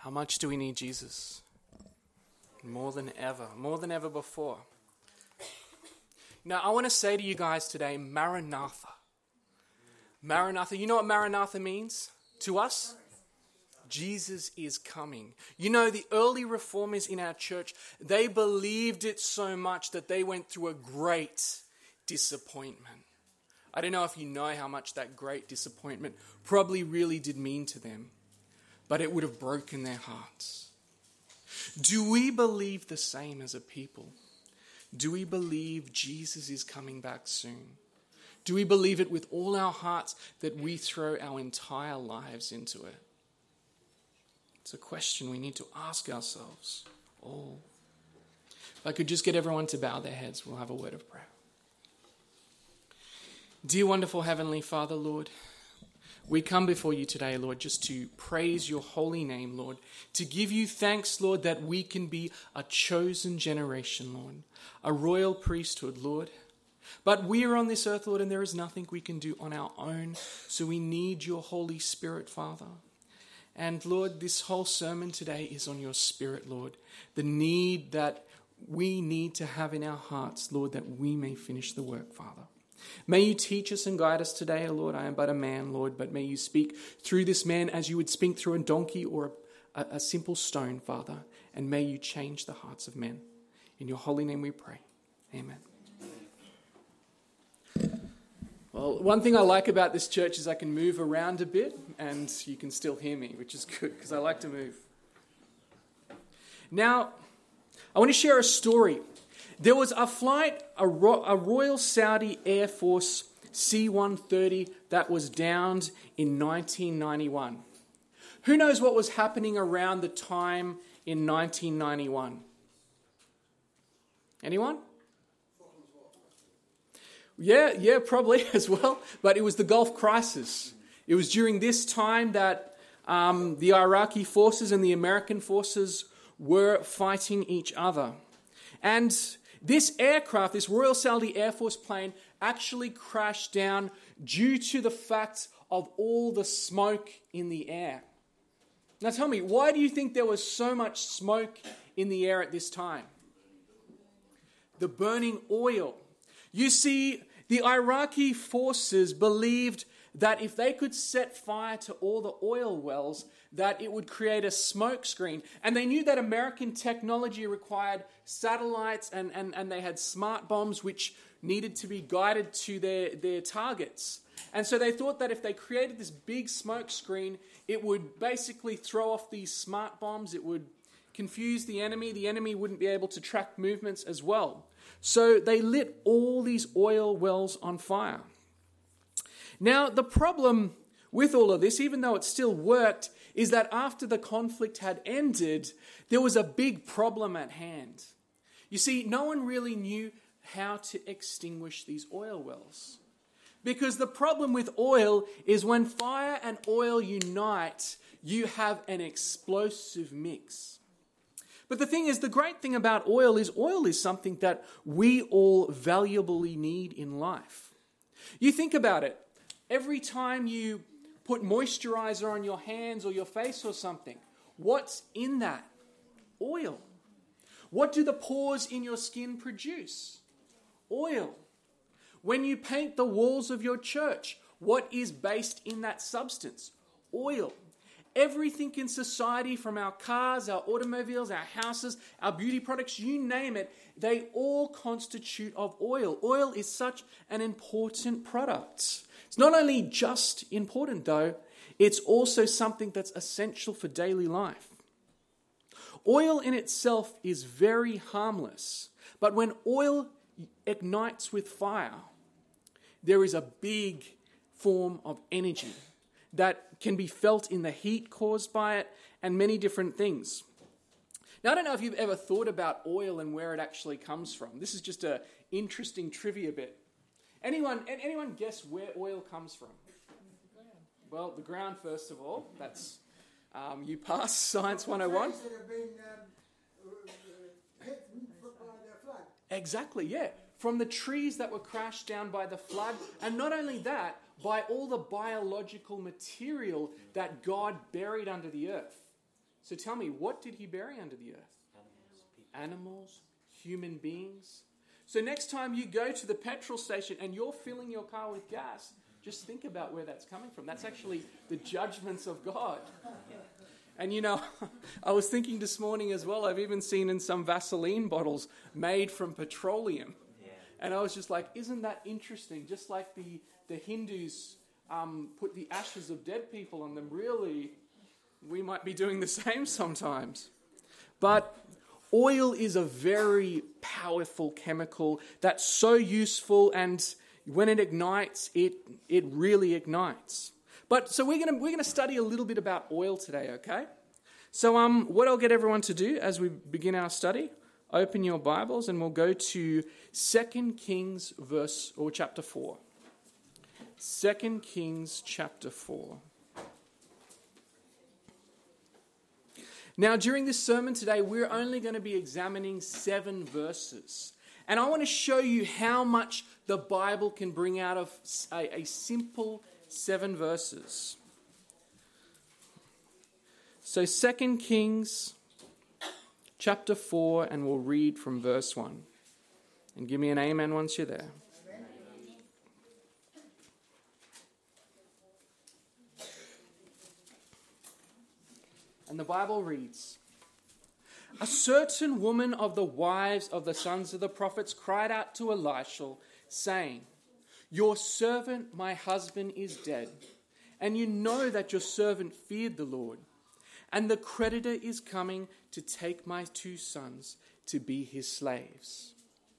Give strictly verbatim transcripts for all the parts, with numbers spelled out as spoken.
How much do we need Jesus? More than ever, more than ever before. Now, I want to say to you guys today, Maranatha. Maranatha, you know what Maranatha means to us? Jesus is coming. You know, the early reformers in our church, they believed it so much that they went through a great disappointment. I don't know if you know how much that great disappointment probably really did mean to them, but it would have broken their hearts. Do we believe the same as a people? Do we believe Jesus is coming back soon? Do we believe it with all our hearts that we throw our entire lives into it? It's a question we need to ask ourselves all. If I could just get everyone to bow their heads, we'll have a word of prayer. Dear wonderful Heavenly Father, Lord, we come before you today, Lord, just to praise your holy name, Lord, to give you thanks, Lord, that we can be a chosen generation, Lord, a royal priesthood, Lord. But we are on this earth, Lord, and there is nothing we can do on our own, so we need your Holy Spirit, Father. And Lord, this whole sermon today is on your Spirit, Lord, the need that we need to have in our hearts, Lord, that we may finish the work, Father. May you teach us and guide us today, O Lord. I am but a man, Lord, but may you speak through this man as you would speak through a donkey or a, a, a simple stone, Father, and may you change the hearts of men. In your holy name we pray. Amen. Well, one thing I like about this church is I can move around a bit and you can still hear me, which is good because I like to move. Now, I want to share a story. There was a flight, a, Ro- a Royal Saudi Air Force C one thirty that was downed in nineteen ninety-one. Who knows what was happening around the time in nineteen ninety-one? Anyone? Yeah, yeah, probably as well. But it was the Gulf Crisis. It was during this time that um, the Iraqi forces and the American forces were fighting each other. And this aircraft, this Royal Saudi Air Force plane, actually crashed down due to the fact of all the smoke in the air. Now tell me, why do you think there was so much smoke in the air at this time? The burning oil. You see, the Iraqi forces believed that if they could set fire to all the oil wells, that it would create a smoke screen. And they knew that American technology required satellites and, and, and they had smart bombs which needed to be guided to their, their targets. And so they thought that if they created this big smoke screen, it would basically throw off these smart bombs. It would confuse the enemy. The enemy wouldn't be able to track movements as well. So they lit all these oil wells on fire. Now, the problem with all of this, even though it still worked, is that after the conflict had ended, there was a big problem at hand. You see, no one really knew how to extinguish these oil wells. Because the problem with oil is when fire and oil unite, you have an explosive mix. But the thing is, the great thing about oil is oil is something that we all valuably need in life. You think about it. Every time you put moisturizer on your hands or your face or something, what's in that? Oil. What do the pores in your skin produce? Oil. When you paint the walls of your church, what is based in that substance? Oil. Everything in society, from our cars, our automobiles, our houses, our beauty products, you name it, they all constitute of oil. Oil is such an important product. It's not only just important, though, it's also something that's essential for daily life. Oil in itself is very harmless, but when oil ignites with fire, there is a big form of energy that can be felt in the heat caused by it and many different things. Now, I don't know if you've ever thought about oil and where it actually comes from. This is just an interesting trivia bit. Anyone, anyone guess where oil comes from? Well, the ground, first of all. That's um, you pass Science one oh one. Trees that have been um, hit by the flood. Exactly, yeah. From the trees that were crashed down by the flood, and not only that, by all the biological material that God buried under the earth. So tell me, what did he bury under the earth? Animals, people. Animals, human beings. So next time you go to the petrol station and you're filling your car with gas, just think about where that's coming from. That's actually the judgments of God. And you know, I was thinking this morning as well, I've even seen in some Vaseline bottles made from petroleum. Yeah. And I was just like, isn't that interesting? Just like the, the Hindus um, put the ashes of dead people on them, really, we might be doing the same sometimes. But oil is a very powerful chemical that's so useful, and when it ignites, it it really ignites. But so we're gonna we're gonna study a little bit about oil today, okay? So um, what I'll get everyone to do as we begin our study, open your Bibles and we'll go to Second Kings verse or chapter four. Second Kings chapter four. Now, during this sermon today, we're only going to be examining seven verses. And I want to show you how much the Bible can bring out of a, a simple seven verses. So Second Kings chapter four, and we'll read from verse one. And give me an amen once you're there. And the Bible reads, "A certain woman of the wives of the sons of the prophets cried out to Elisha, saying, 'Your servant, my husband, is dead, and you know that your servant feared the Lord, and the creditor is coming to take my two sons to be his slaves.'"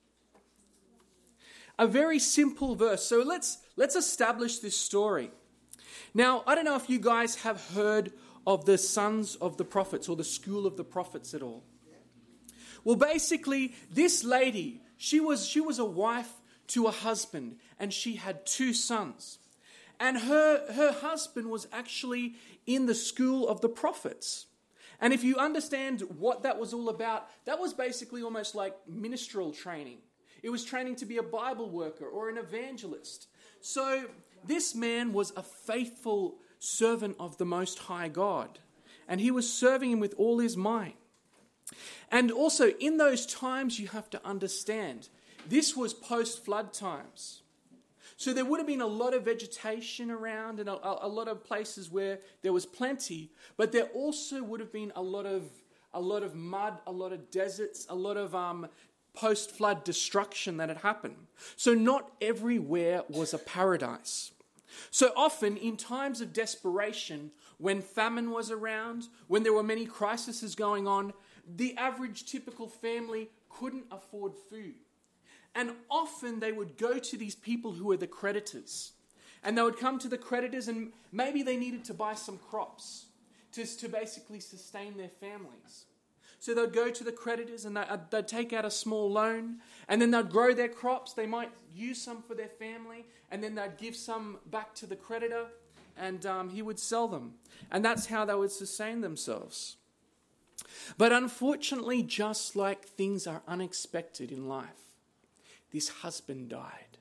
A very simple verse. So let's let's establish this story. Now, I don't know if you guys have heard of the sons of the prophets or the school of the prophets at all. Well, basically, this lady, she was she was a wife to a husband, and she had two sons. And her, her husband was actually in the school of the prophets. And if you understand what that was all about, that was basically almost like ministerial training. It was training to be a Bible worker or an evangelist. So this man was a faithful servant of the Most High God, and he was serving him with all his might. And also, in those times, you have to understand, this was post-flood times. So there would have been a lot of vegetation around and a, a lot of places where there was plenty, but there also would have been a lot of a lot of mud, a lot of deserts, a lot of um, post-flood destruction that had happened. So not everywhere was a paradise. So often, in times of desperation, when famine was around, when there were many crises going on, the average typical family couldn't afford food. And often they would go to these people who were the creditors. And they would come to the creditors, and maybe they needed to buy some crops to, to basically sustain their families. So they'd go to the creditors and they'd take out a small loan, and then they'd grow their crops. They might use some for their family, and then they'd give some back to the creditor, and um, he would sell them. And that's how they would sustain themselves. But unfortunately, just like things are unexpected in life, this husband died.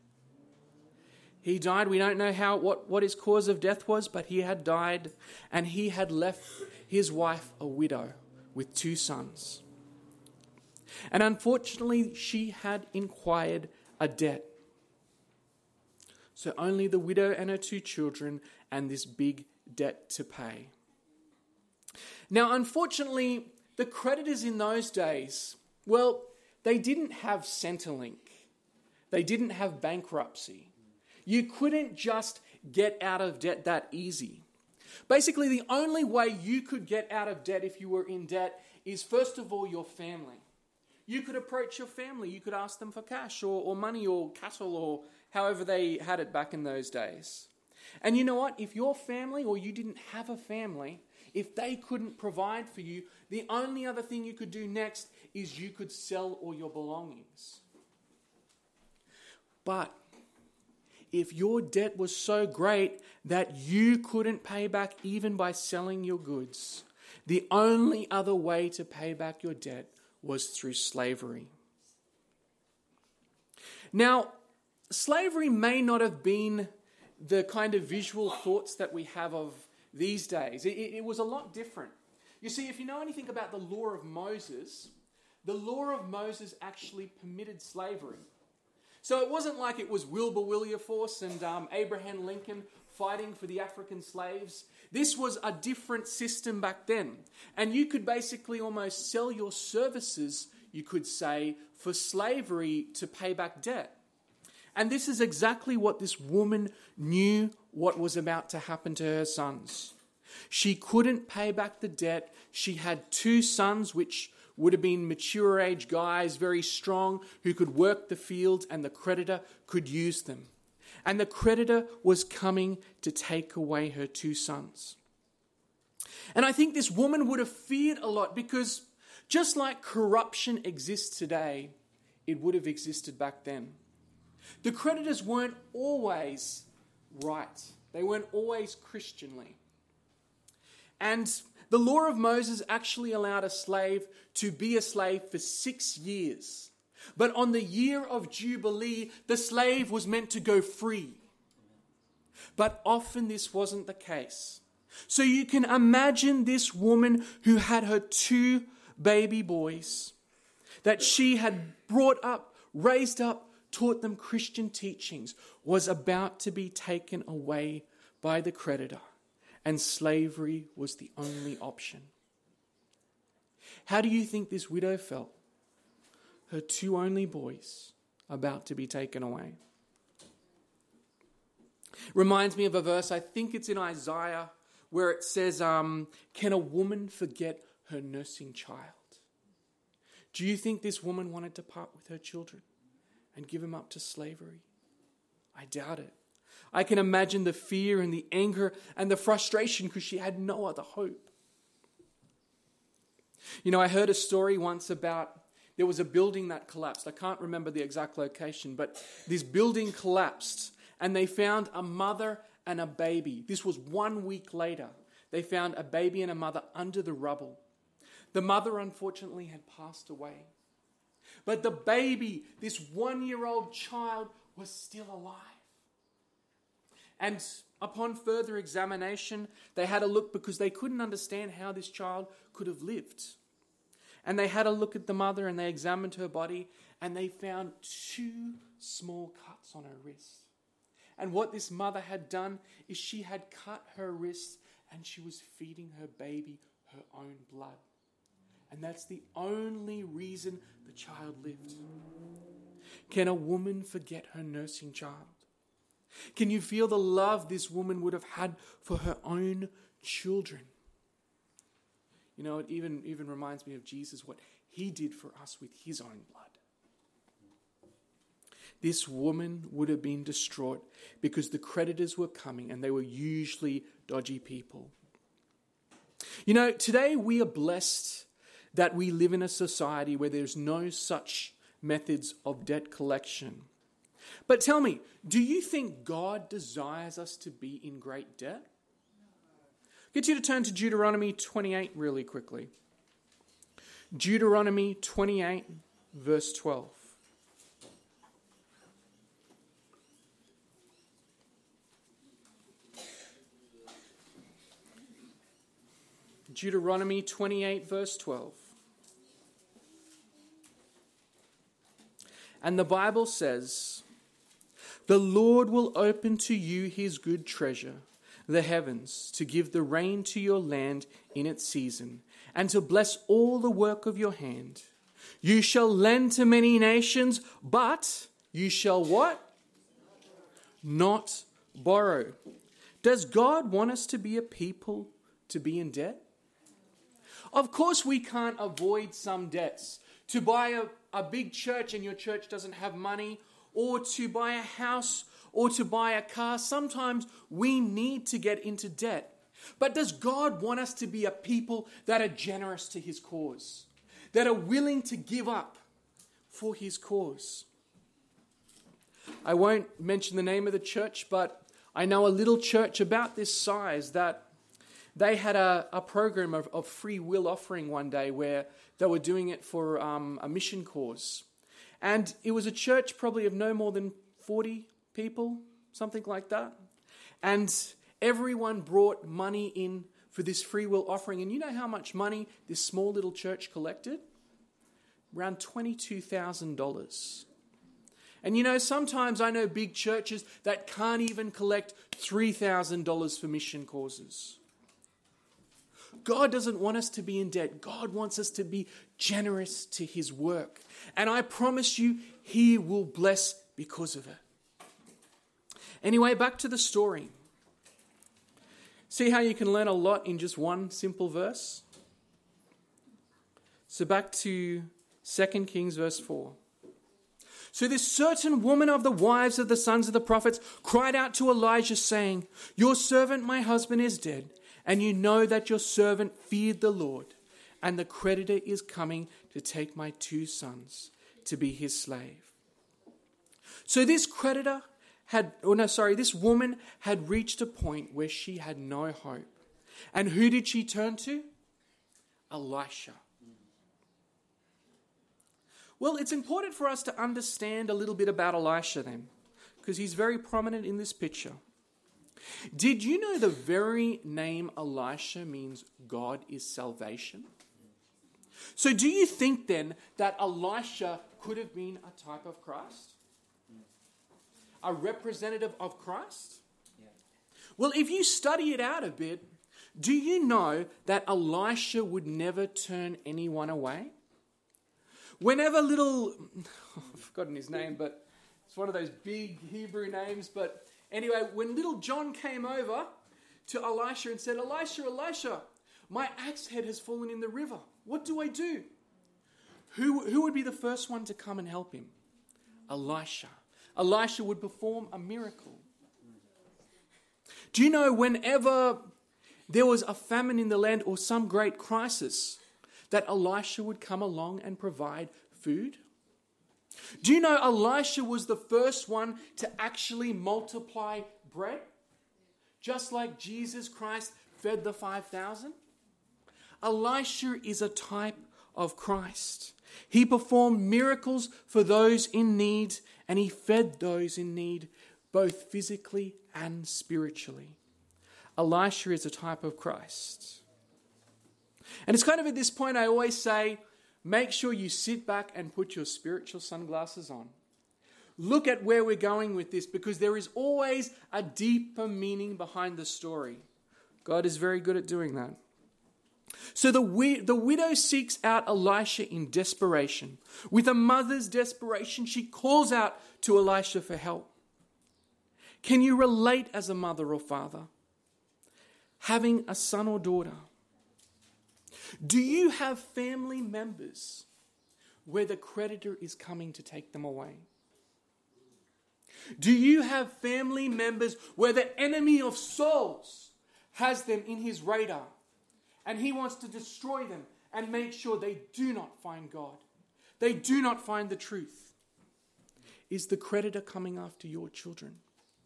He died. We don't know how what, what his cause of death was, but he had died, and he had left his wife a widow with two sons. And unfortunately, she had acquired a debt. So only the widow and her two children and this big debt to pay. Now, unfortunately, the creditors in those days, well, they didn't have Centrelink. They didn't have bankruptcy. You couldn't just get out of debt that easy. Basically, the only way you could get out of debt if you were in debt is, first of all, your family. You could approach your family. You could ask them for cash or, or money or cattle or however they had it back in those days. And you know what? If your family or you didn't have a family, if they couldn't provide for you, the only other thing you could do next is you could sell all your belongings. But if your debt was so great that you couldn't pay back even by selling your goods, the only other way to pay back your debt was through slavery. Now, slavery may not have been the kind of visual thoughts that we have of these days. It, it was a lot different. You see, if you know anything about the law of Moses, the law of Moses actually permitted slavery. So it wasn't like it was Wilbur Wilberforce and um, Abraham Lincoln fighting for the African slaves. This was a different system back then. And you could basically almost sell your services, you could say, for slavery to pay back debt. And this is exactly what this woman knew what was about to happen to her sons. She couldn't pay back the debt. She had two sons, which would have been mature age guys, very strong, who could work the fields, and the creditor could use them. And the creditor was coming to take away her two sons. And I think this woman would have feared a lot, because just like corruption exists today, it would have existed back then. The creditors weren't always right. They weren't always Christianly. And the law of Moses actually allowed a slave to be a slave for six years. But on the year of Jubilee, the slave was meant to go free. But often this wasn't the case. So you can imagine this woman who had her two baby boys that she had brought up, raised up, taught them Christian teachings, was about to be taken away by the creditor. And slavery was the only option. How do you think this widow felt? Her two only boys about to be taken away. Reminds me of a verse, I think it's in Isaiah, where it says, um, can a woman forget her nursing child? Do you think this woman wanted to part with her children and give them up to slavery? I doubt it. I can imagine the fear and the anger and the frustration because she had no other hope. You know, I heard a story once about there was a building that collapsed. I can't remember the exact location, but this building collapsed and they found a mother and a baby. This was one week later. They found a baby and a mother under the rubble. The mother, unfortunately, had passed away. But the baby, this one-year-old child, was still alive. And upon further examination, they had a look because they couldn't understand how this child could have lived. And they had a look at the mother and they examined her body and they found two small cuts on her wrist. And what this mother had done is she had cut her wrist and she was feeding her baby her own blood. And that's the only reason the child lived. Can a woman forget her nursing child? Can you feel the love this woman would have had for her own children? You know, it even, even reminds me of Jesus, what he did for us with his own blood. This woman would have been distraught because the creditors were coming and they were usually dodgy people. You know, today we are blessed that we live in a society where there's no such methods of debt collection. But tell me, do you think God desires us to be in great debt? Get you to turn to Deuteronomy twenty-eight really quickly. Deuteronomy twenty-eight, verse twelve. Deuteronomy twenty-eight, verse twelve. And the Bible says, the Lord will open to you his good treasure, the heavens, to give the rain to your land in its season, and to bless all the work of your hand. You shall lend to many nations, but you shall what? Not borrow. Does God want us to be a people to be in debt? Of course we can't avoid some debts. To buy a, a big church and your church doesn't have money, or to buy a house, or to buy a car. Sometimes we need to get into debt. But does God want us to be a people that are generous to his cause? That are willing to give up for his cause? I won't mention the name of the church, but I know a little church about this size that they had a, a program of, of free will offering one day where they were doing it for um, a mission cause. And it was a church probably of no more than forty people, something like that. And everyone brought money in for this free will offering. And you know how much money this small little church collected? Around twenty-two thousand dollars. And you know, sometimes I know big churches that can't even collect three thousand dollars for mission causes. God doesn't want us to be in debt. God wants us to be generous to his work. And I promise you, he will bless because of it. Anyway, back to the story. See how you can learn a lot in just one simple verse? So back to Second Kings verse four. So this certain woman of the wives of the sons of the prophets cried out to Elijah, saying, "Your servant, my husband, is dead, and you know that your servant feared the Lord, and the creditor is coming to take my two sons to be his slave." So this creditor had, oh no, sorry, this woman had reached a point where she had no hope. And who did she turn to? Elisha. Well, it's important for us to understand a little bit about Elisha then, because he's very prominent in this picture. Did you know the very name Elisha means God is salvation? So do you think then that Elisha could have been a type of Christ? A representative of Christ? Yeah. Well, if you study it out a bit, do you know that Elisha would never turn anyone away? Whenever little, I've forgotten his name, but it's one of those big Hebrew names. But anyway, when little John came over to Elisha and said, "Elisha, Elisha, my axe head has fallen in the river. What do I do?" Who, who would be the first one to come and help him? Elisha. Elisha would perform a miracle. Do you know whenever there was a famine in the land or some great crisis, that Elisha would come along and provide food? Do you know Elisha was the first one to actually multiply bread? Just like Jesus Christ fed the five thousand? Elisha is a type of Christ. He performed miracles for those in need, and he fed those in need both physically and spiritually. Elisha is a type of Christ. And it's kind of at this point I always say, make sure you sit back and put your spiritual sunglasses on. Look at where we're going with this, because there is always a deeper meaning behind the story. God is very good at doing that. So the, the widow seeks out Elisha in desperation. With a mother's desperation, she calls out to Elisha for help. Can you relate as a mother or father? Having a son or daughter. Do you have family members where the creditor is coming to take them away? Do you have family members where the enemy of souls has them in his radar and he wants to destroy them and make sure they do not find God? They do not find the truth. Is the creditor coming after your children?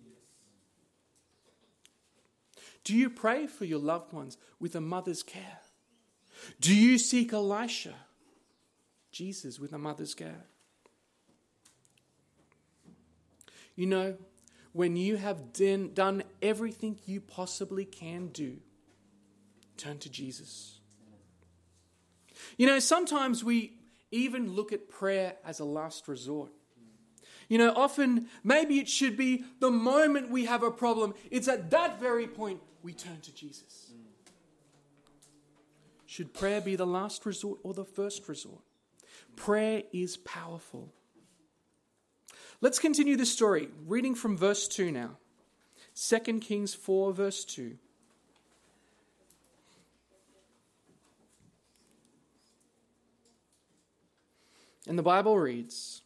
Do you pray for your loved ones with a mother's care? Do you seek Elisha, Jesus, with a mother's care? You know, when you have done, done everything you possibly can do, turn to Jesus. You know, sometimes we even look at prayer as a last resort. You know, often maybe it should be the moment we have a problem. It's at that very point we turn to Jesus. Should prayer be the last resort or the first resort? Prayer is powerful. Let's continue the story, reading from verse two now. Second Kings four, verse two. And the Bible reads,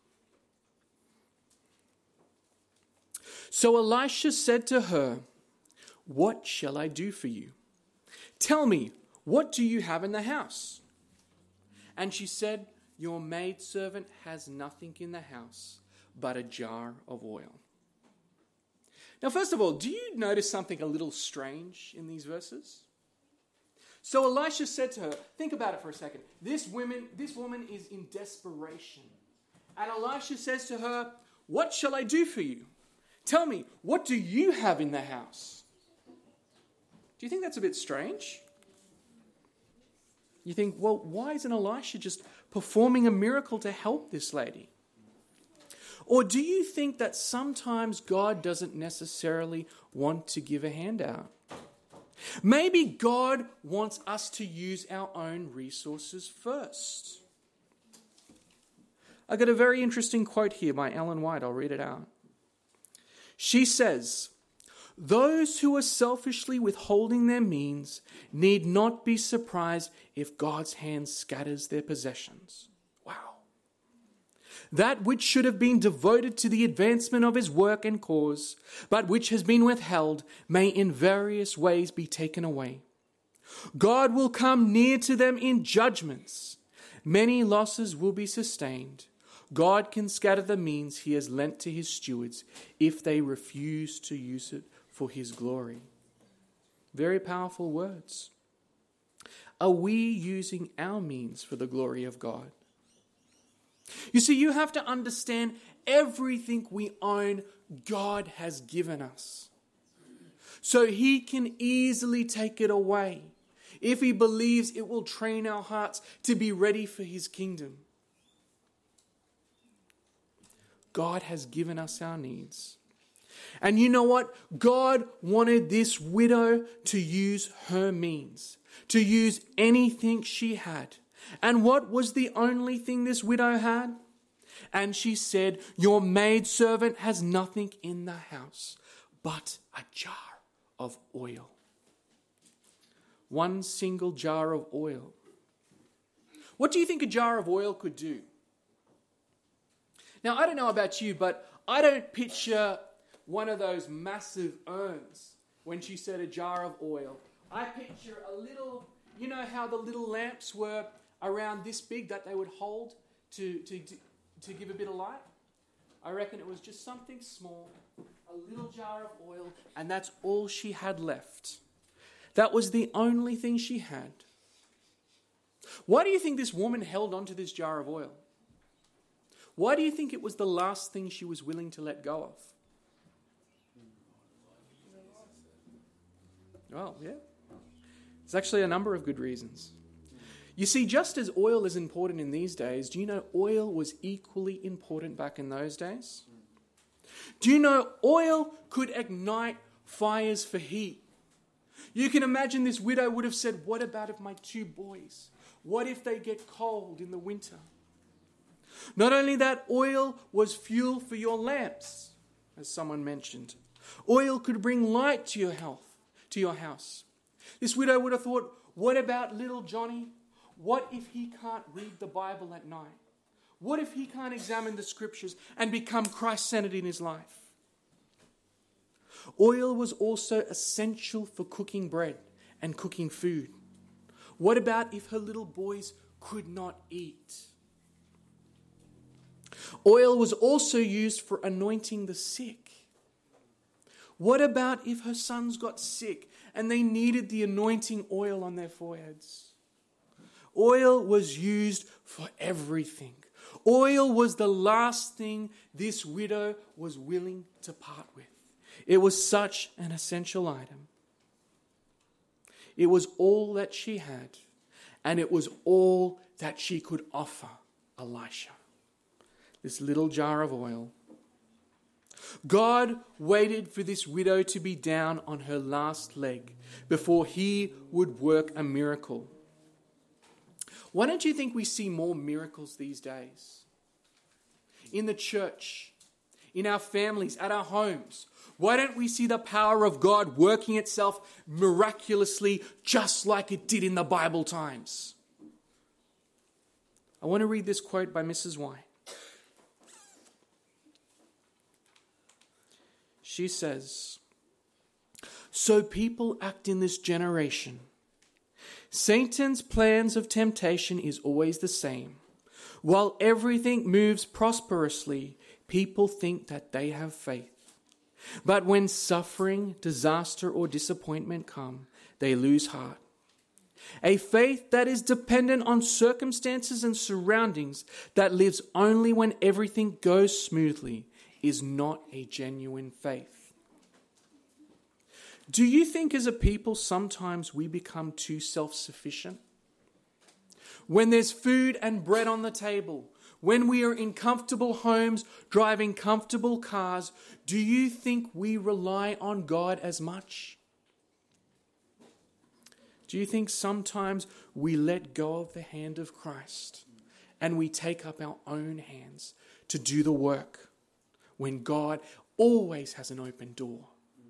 "So Elisha said to her, 'What shall I do for you? Tell me, what do you have in the house?' And she said, 'Your maidservant has nothing in the house but a jar of oil.'" Now, first of all, do you notice something a little strange in these verses? So Elisha said to her, think about it for a second. This woman, this woman is in desperation. And Elisha says to her, "What shall I do for you? Tell me, what do you have in the house?" Do you think that's a bit strange? You think, well, why isn't Elisha just performing a miracle to help this lady? Or do you think that sometimes God doesn't necessarily want to give a handout? Maybe God wants us to use our own resources first. I got a very interesting quote here by Ellen White. I'll read it out. She says, "Those who are selfishly withholding their means need not be surprised if God's hand scatters their possessions." Wow. That which should have been devoted to the advancement of his work and cause, but which has been withheld, may in various ways be taken away. God will come near to them in judgments. Many losses will be sustained. God can scatter the means he has lent to his stewards if they refuse to use it for his glory. Very powerful words. Are we using our means for the glory of God? You see, you have to understand everything we own, God has given us. So he can easily take it away if he believes it will train our hearts to be ready for his kingdom. God has given us our needs. And you know what? God wanted this widow to use her means, to use anything she had. And what was the only thing this widow had? And she said, "Your maidservant has nothing in the house but a jar of oil." One single jar of oil. What do you think a jar of oil could do? Now, I don't know about you, but I don't picture one of those massive urns when she said a jar of oil. I picture a little, you know how the little lamps were around this big that they would hold to, to, to, to give a bit of light? I reckon it was just something small, a little jar of oil, and that's all she had left. That was the only thing she had. Why do you think this woman held on to this jar of oil? Why do you think it was the last thing she was willing to let go of? Well, yeah. There's actually a number of good reasons. You see, just as oil is important in these days, do you know oil was equally important back in those days? Do you know oil could ignite fires for heat? You can imagine this widow would have said, "What about if my two boys? What if they get cold in the winter?" Not only that, oil was fuel for your lamps, as someone mentioned. Oil could bring light to your health, to your house. This widow would have thought, what about little Johnny? What if he can't read the Bible at night? What if he can't examine the scriptures and become Christ-centered in his life? Oil was also essential for cooking bread and cooking food. What about if her little boys could not eat? Oil was also used for anointing the sick. What about if her sons got sick and they needed the anointing oil on their foreheads? Oil was used for everything. Oil was the last thing this widow was willing to part with. It was such an essential item. It was all that she had, and it was all that she could offer Elisha. This little jar of oil. God waited for this widow to be down on her last leg before he would work a miracle. Why don't you think we see more miracles these days? In the church, in our families, at our homes. Why don't we see the power of God working itself miraculously just like it did in the Bible times? I want to read this quote by Missus White. She says, "So people act in this generation. Satan's plans of temptation is always the same. While everything moves prosperously, people think that they have faith. But when suffering, disaster, or disappointment come, they lose heart. A faith that is dependent on circumstances and surroundings, that lives only when everything goes smoothly, is not a genuine faith." Do you think as a people sometimes we become too self-sufficient? When there's food and bread on the table, when we are in comfortable homes, driving comfortable cars, do you think we rely on God as much? Do you think sometimes we let go of the hand of Christ and we take up our own hands to do the work when God always has an open door?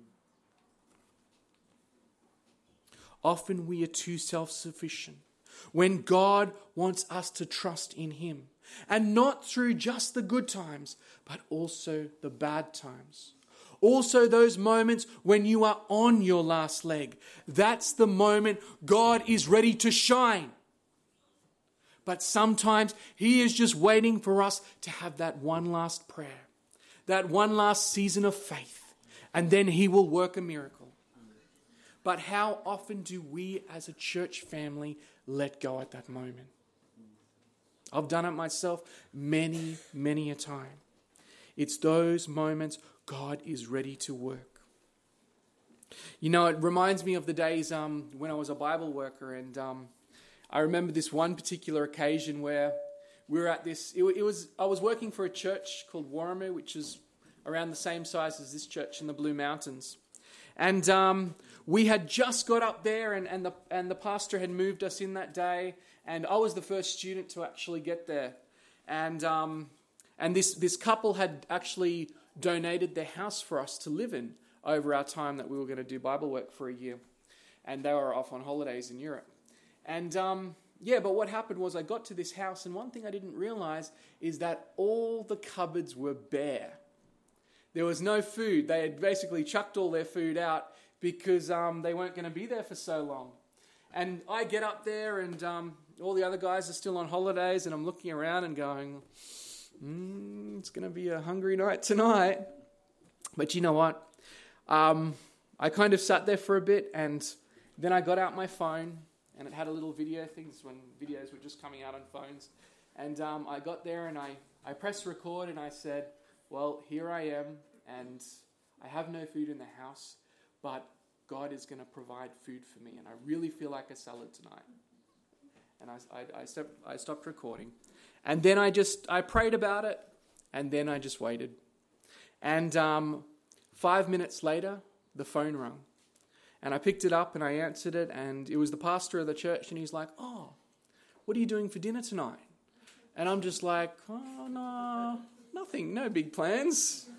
Often we are too self-sufficient when God wants us to trust in Him, and not through just the good times, but also the bad times. Also those moments when you are on your last leg. That's the moment God is ready to shine. But sometimes He is just waiting for us to have that one last prayer, that one last season of faith, and then He will work a miracle. But how often do we as a church family let go at that moment? I've done it myself many, many a time. It's those moments God is ready to work. You know, it reminds me of the days um, when I was a Bible worker, and um, I remember this one particular occasion where we were at this, it, it was, I was working for a church called Warramoo, which is around the same size as this church in the Blue Mountains. And um, we had just got up there, and, and the and the pastor had moved us in that day, and I was the first student to actually get there. And um, and this this couple had actually donated their house for us to live in over our time that we were going to do Bible work for a year. And they were off on holidays in Europe. And um, yeah, but what happened was I got to this house, and one thing I didn't realize is that all the cupboards were bare. There was no food. They had basically chucked all their food out because um, they weren't going to be there for so long. And I get up there, and um, all the other guys are still on holidays, and I'm looking around and going, mm, it's going to be a hungry night tonight. But you know what? Um, I kind of sat there for a bit, and then I got out my phone, and it had a little video thing. This is when videos were just coming out on phones. And um, I got there, and I, I pressed record, and I said, well, here I am, and I have no food in the house, but God is going to provide food for me, and I really feel like a salad tonight. And I, I, I, stopped, I stopped recording. And then I just, I prayed about it, and then I just waited. And um, five minutes later, the phone rang. And I picked it up, and I answered it, and it was the pastor of the church, and he's like, oh, what are you doing for dinner tonight? And I'm just like, oh, no, nothing, no big plans.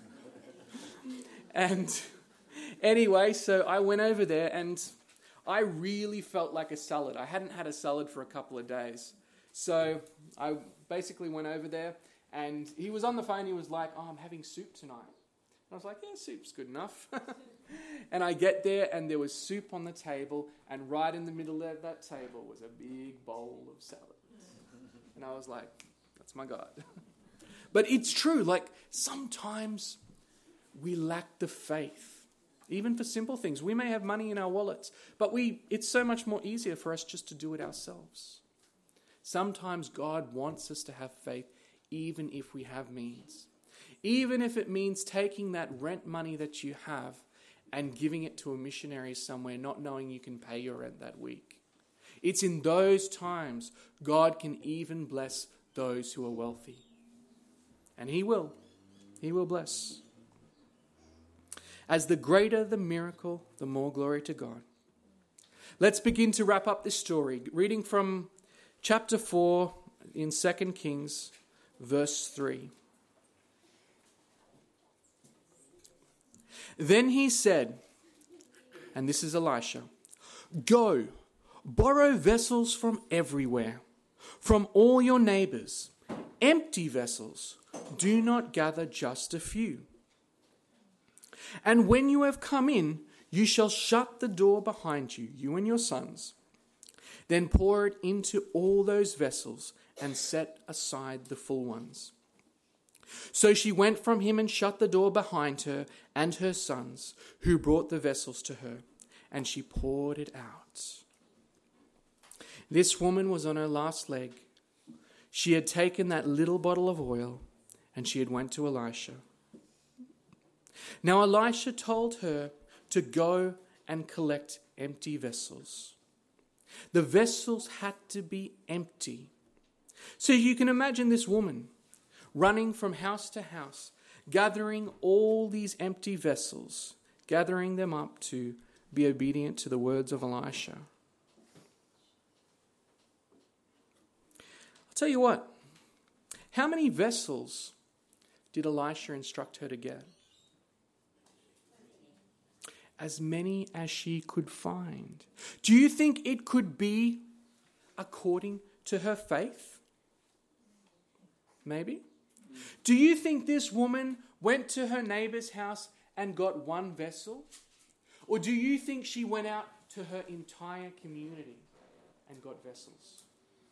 And anyway, so I went over there, and I really felt like a salad. I hadn't had a salad for a couple of days. So I basically went over there, and he was on the phone. He was like, oh, I'm having soup tonight. And I was like, yeah, soup's good enough. And I get there, and there was soup on the table, and right in the middle of that table was a big bowl of salad. And I was like, that's my God. But it's true, like sometimes we lack the faith, even for simple things. We may have money in our wallets, but we it's so much more easier for us just to do it ourselves. Sometimes God wants us to have faith even if we have means. Even if it means taking that rent money that you have and giving it to a missionary somewhere, not knowing you can pay your rent that week. It's in those times God can even bless those who are wealthy. And He will. He will bless. As the greater the miracle, the more glory to God. Let's begin to wrap up this story. Reading from chapter four in Second Kings, verse three. Then he said, and this is Elisha, go, borrow vessels from everywhere, from all your neighbors, empty vessels. Do not gather just a few. And when you have come in, you shall shut the door behind you, you and your sons. Then pour it into all those vessels and set aside the full ones. So she went from him and shut the door behind her and her sons, who brought the vessels to her, and she poured it out. This woman was on her last leg. She had taken that little bottle of oil, and she had went to Elisha. Now Elisha told her to go and collect empty vessels. The vessels had to be empty. So you can imagine this woman running from house to house, gathering all these empty vessels, gathering them up to be obedient to the words of Elisha. I'll tell you what, how many vessels did Elisha instruct her to get? As many as she could find. Do you think it could be according to her faith? Maybe. Do you think this woman went to her neighbor's house and got one vessel? Or do you think she went out to her entire community and got vessels?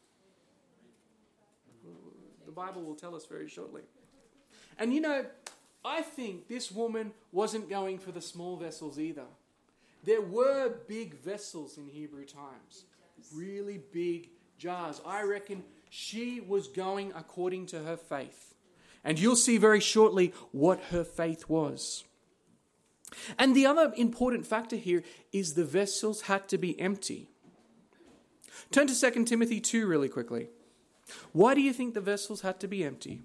The Bible will tell us very shortly. And you know, I think this woman wasn't going for the small vessels either. There were big vessels in Hebrew times. Really big jars. I reckon she was going according to her faith. And you'll see very shortly what her faith was. And the other important factor here is the vessels had to be empty. Turn to Second Timothy two really quickly. Why do you think the vessels had to be empty?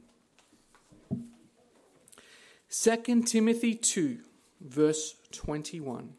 Second Timothy two, verse twenty-one.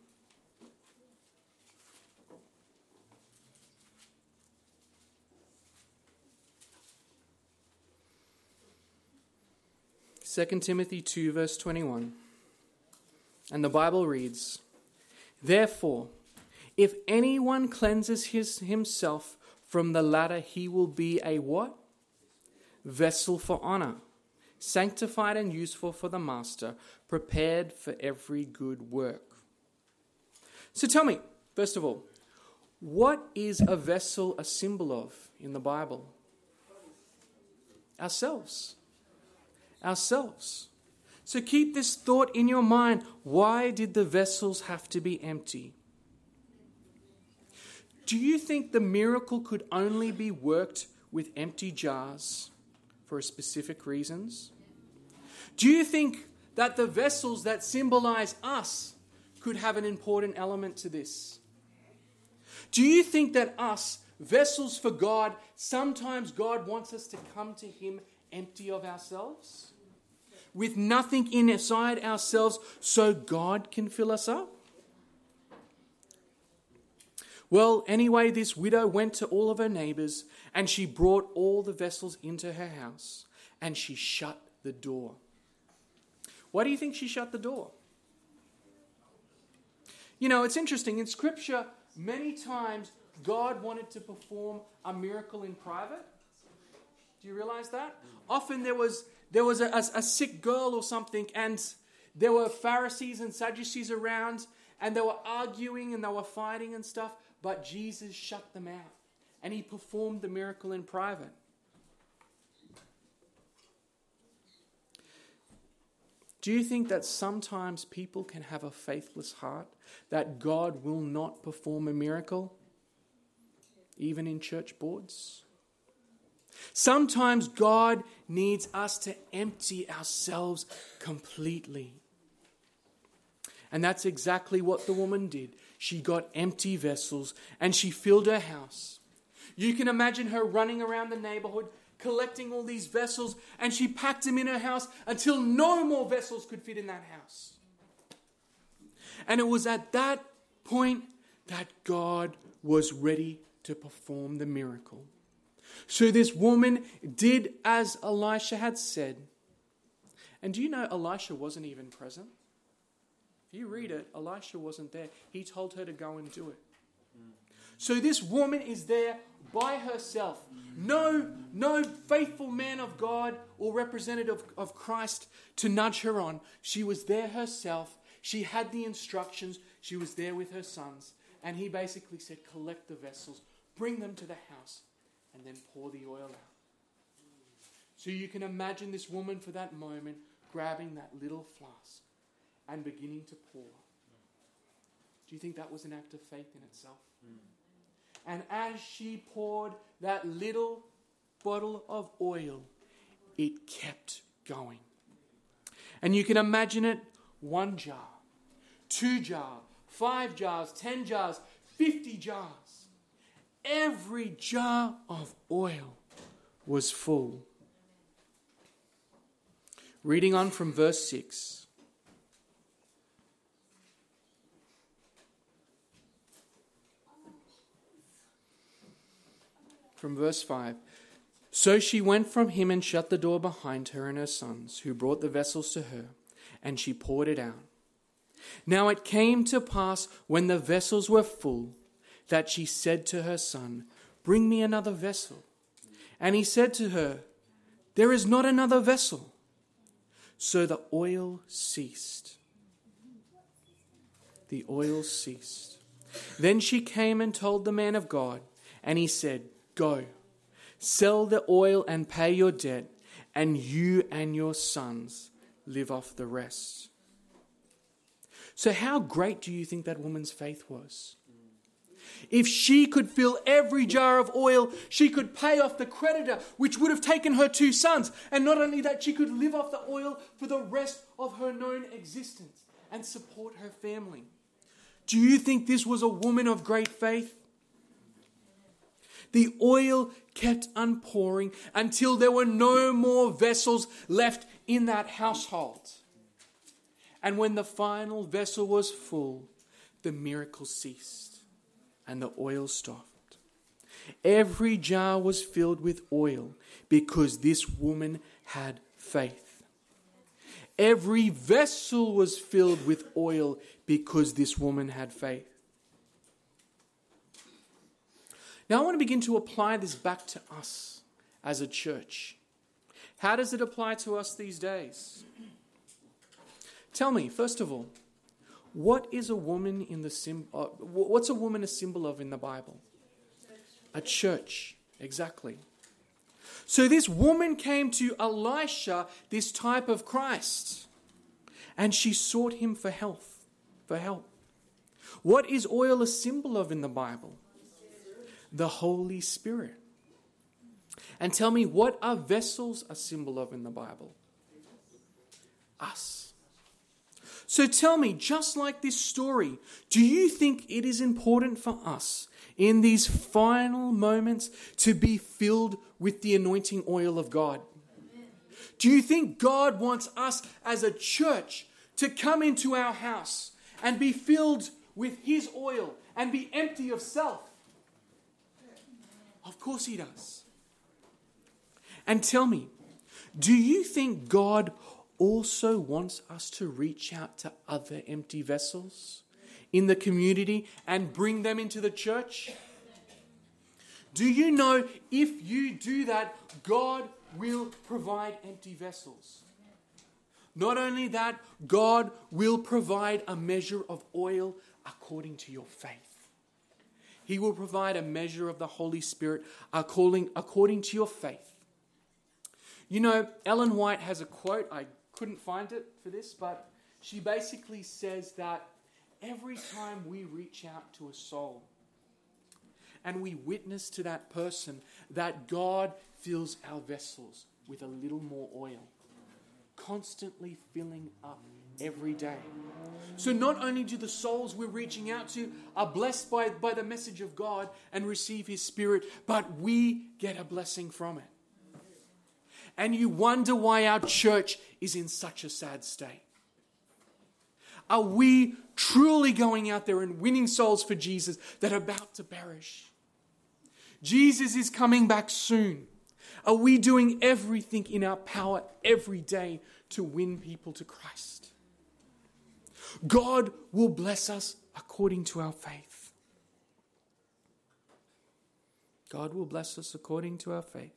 Second Timothy two, verse twenty-one. And the Bible reads, "Therefore, if anyone cleanses his, himself from the latter, he will be a" what? "Vessel for honor, sanctified and useful for the master, prepared for every good work." So tell me, first of all, what is a vessel a symbol of in the Bible? Ourselves. Ourselves. So keep this thought in your mind. Why did the vessels have to be empty? Do you think the miracle could only be worked with empty jars for specific reasons? Do you think that the vessels that symbolize us could have an important element to this? Do you think that us, vessels for God, sometimes God wants us to come to Him empty of ourselves? With nothing inside ourselves so God can fill us up? Well, anyway, this widow went to all of her neighbors and she brought all the vessels into her house and she shut the door. Why do you think she shut the door? You know, it's interesting. In Scripture, many times God wanted to perform a miracle in private. Do you realize that? Often there was there was a, a, a sick girl or something, and there were Pharisees and Sadducees around, and they were arguing and they were fighting and stuff, but Jesus shut them out, and He performed the miracle in private. Do you think that sometimes people can have a faithless heart, that God will not perform a miracle, even in church boards? Sometimes God needs us to empty ourselves completely. And that's exactly what the woman did. She got empty vessels and she filled her house. You can imagine her running around the neighborhood, collecting all these vessels, and she packed them in her house until no more vessels could fit in that house. And it was at that point that God was ready to perform the miracle. So this woman did as Elisha had said. And do you know Elisha wasn't even present? If you read it, Elisha wasn't there. He told her to go and do it. So this woman is there by herself. No, no faithful man of God or representative of Christ to nudge her on. She was there herself. She had the instructions. She was there with her sons. And he basically said, collect the vessels, bring them to the house, and then pour the oil out. So you can imagine this woman for that moment grabbing that little flask and beginning to pour. Do you think that was an act of faith in itself? Mm. And as she poured that little bottle of oil, it kept going. And you can imagine it, one jar, two jar, five jars, ten jars, fifty jars. Every jar of oil was full. Reading on from verse six. From verse five. So she went from him and shut the door behind her and her sons, who brought the vessels to her, and she poured it out. Now it came to pass, when the vessels were full, that she said to her son, "Bring me another vessel." And he said to her, "There is not another vessel." So the oil ceased. The oil ceased. Then she came and told the man of God, and he said, "Go, sell the oil and pay your debt, and you and your sons live off the rest." So how great do you think that woman's faith was? If she could fill every jar of oil, she could pay off the creditor, which would have taken her two sons. And not only that, she could live off the oil for the rest of her known existence and support her family. Do you think this was a woman of great faith? The oil kept on pouring until there were no more vessels left in that household. And when the final vessel was full, the miracle ceased and the oil stopped. Every jar was filled with oil because this woman had faith. Every vessel was filled with oil because this woman had faith. Now I want to begin to apply this back to us as a church. How does it apply to us these days? Tell me, first of all, what is a woman in the sim- uh, what's a woman a symbol of in the Bible? A church, exactly. So this woman came to Elisha, this type of Christ, and she sought him for health, for help. What is oil a symbol of in the Bible? The Holy Spirit. And tell me, what are vessels a symbol of in the Bible? Us. So tell me, just like this story, do you think it is important for us in these final moments to be filled with the anointing oil of God? Do you think God wants us as a church to come into our house and be filled with His oil and be empty of self? Of course He does. And tell me, do you think God also wants us to reach out to other empty vessels in the community and bring them into the church? Do you know if you do that, God will provide empty vessels? Not only that, God will provide a measure of oil according to your faith. He will provide a measure of the Holy Spirit according, according to your faith. You know, Ellen White has a quote, I couldn't find it for this, but she basically says that every time we reach out to a soul and we witness to that person, that God fills our vessels with a little more oil, constantly filling up every day. So not only do the souls we're reaching out to are blessed by, by the message of God and receive His Spirit, but we get a blessing from it. And you wonder why our church is in such a sad state. Are we truly going out there and winning souls for Jesus that are about to perish? Jesus is coming back soon. Are we doing everything in our power every day to win people to Christ? God will bless us according to our faith. God will bless us according to our faith.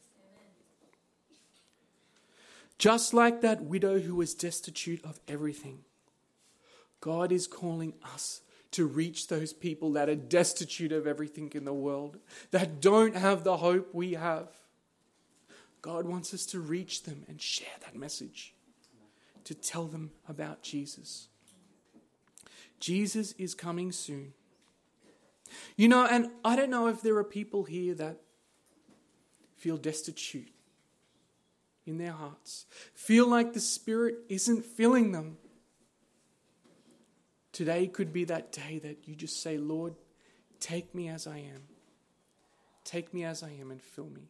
Just like that widow who was destitute of everything, God is calling us to reach those people that are destitute of everything in the world, that don't have the hope we have. God wants us to reach them and share that message, to tell them about Jesus. Jesus is coming soon. You know, and I don't know if there are people here that feel destitute in their hearts, feel like the Spirit isn't filling them. Today could be that day that you just say, Lord, take me as I am. Take me as I am and fill me.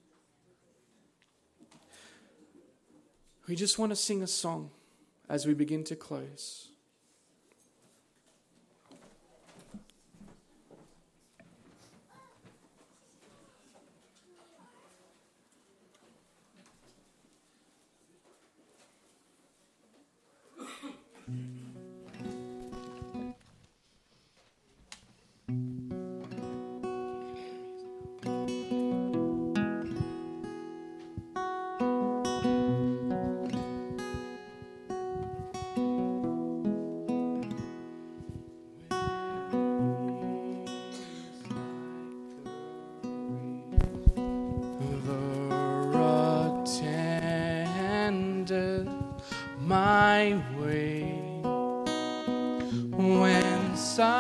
We just want to sing a song as we begin to close. My way when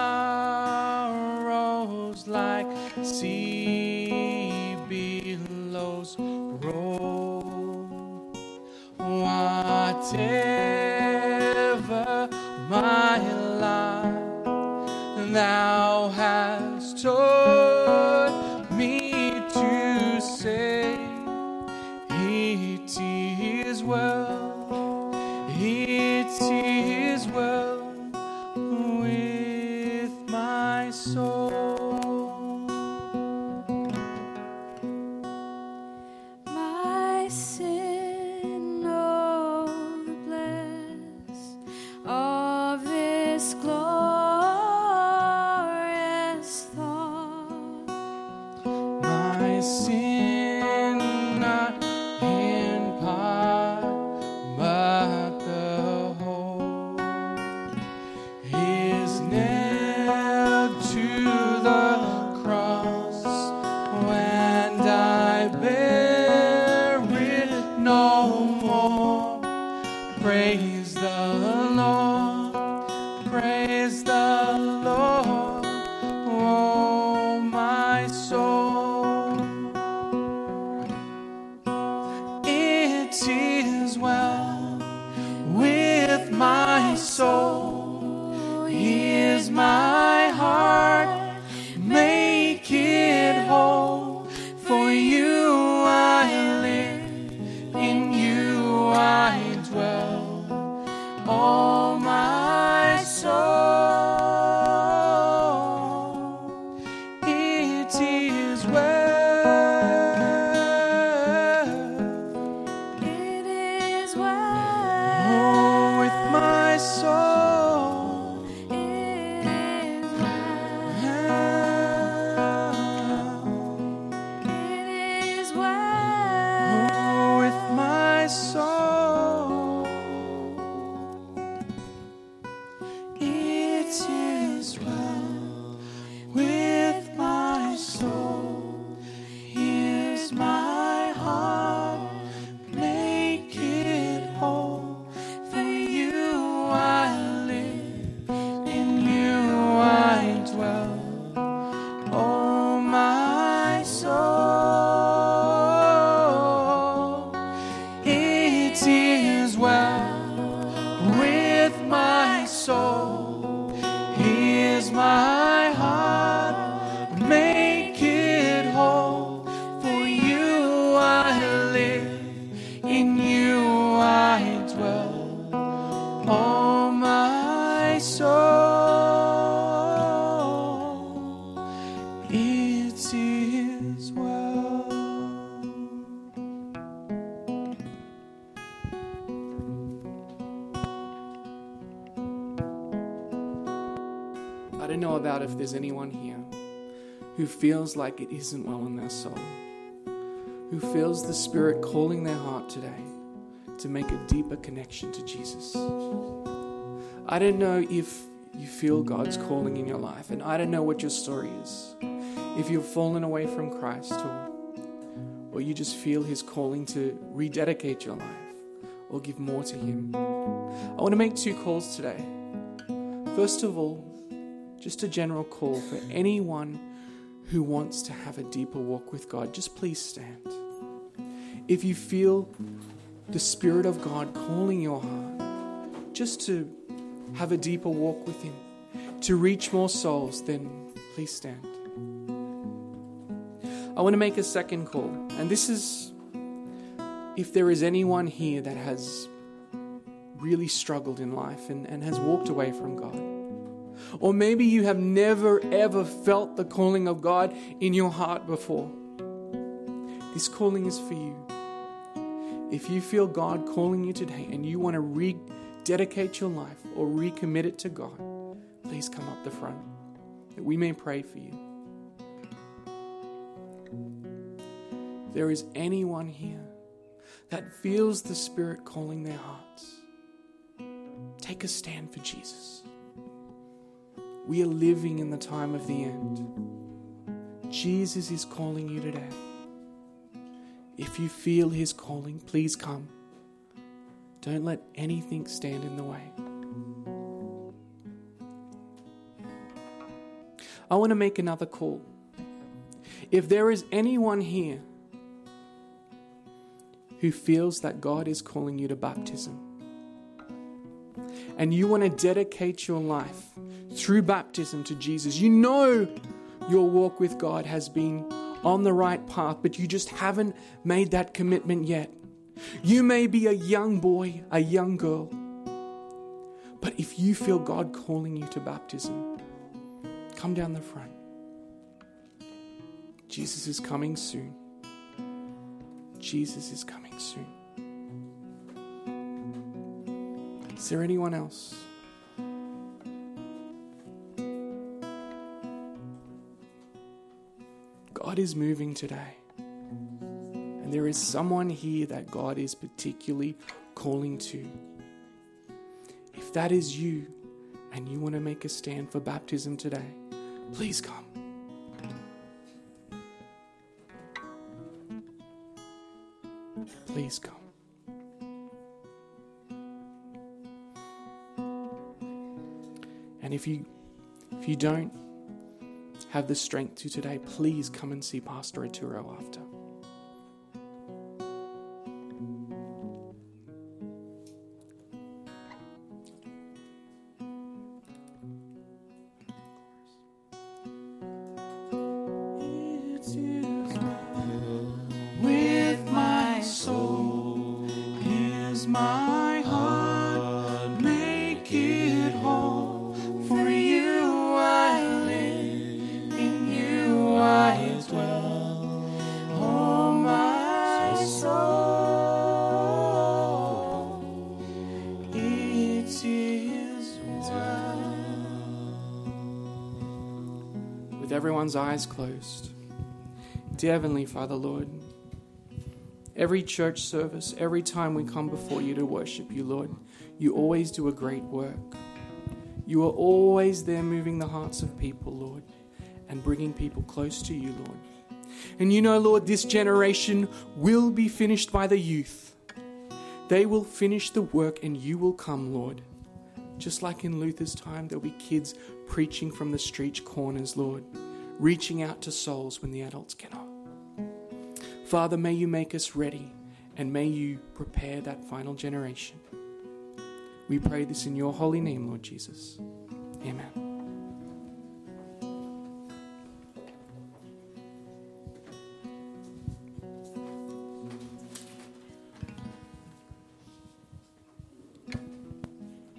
sorrows like sea billows roll, whatever my life thou hast taught me to say, it is well. It is well with my soul. My sin, oh, the bliss of this glorious thought. My sin not in part, but praise the Lord, praise the Lord, oh my soul. It is well with my soul. Here's my heart, make it whole. For you I live, in you I dwell. Oh, my soul, it is well. It is well. Oh, with my soul, it is well. It is well. Oh, with my soul. Here's my heart, make it whole. For you I live, in you I dwell. Oh, my soul, it is well. I don't know about if there's anyone here who feels like it isn't well in their soul, who feels the Spirit calling their heart today to make a deeper connection to Jesus. I don't know if you feel God's calling in your life, and I don't know what your story is. If you've fallen away from Christ, or, or you just feel His calling to rededicate your life or give more to Him. I want to make two calls today. First of all, just a general call for anyone who wants to have a deeper walk with God. Just please stand. If you feel the Spirit of God calling your heart, just to have a deeper walk with Him, to reach more souls, then please stand. I want to make a second call. And this is if there is anyone here that has really struggled in life and, and has walked away from God. Or maybe you have never ever felt the calling of God in your heart before. This calling is for you. If you feel God calling you today and you want to rededicate your life or recommit it to God, please come up the front that we may pray for you. If there is anyone here that feels the Spirit calling their hearts, take a stand for Jesus. We are living in the time of the end. Jesus is calling you today. If you feel His calling, please come. Don't let anything stand in the way. I want to make another call. If there is anyone here who feels that God is calling you to baptism, and you want to dedicate your life through baptism to Jesus, you know your walk with God has been on the right path, but you just haven't made that commitment yet. You may be a young boy, a young girl, but if you feel God calling you to baptism, come down the front. Jesus is coming soon. Jesus is coming soon. Is there anyone else? God is moving today. And there is someone here that God is particularly calling to. If that is you and you want to make a stand for baptism today, please come. Please come. And if you if you don't have the strength to today, please come and see Pastor Arturo after. With my soul, here's my heart, make it whole. For you I live, in you I dwell. Oh, my soul, it is well. With everyone's eyes closed, dear Heavenly Father, Lord, every church service, every time we come before you to worship you, Lord, you always do a great work. You are always there moving the hearts of people, Lord, and bringing people close to you, Lord. And you know, Lord, this generation will be finished by the youth. They will finish the work and you will come, Lord. Just like in Luther's time, there'll be kids preaching from the street corners, Lord, reaching out to souls when the adults cannot. Father, may you make us ready and may you prepare that final generation. We pray this in your holy name, Lord Jesus. Amen.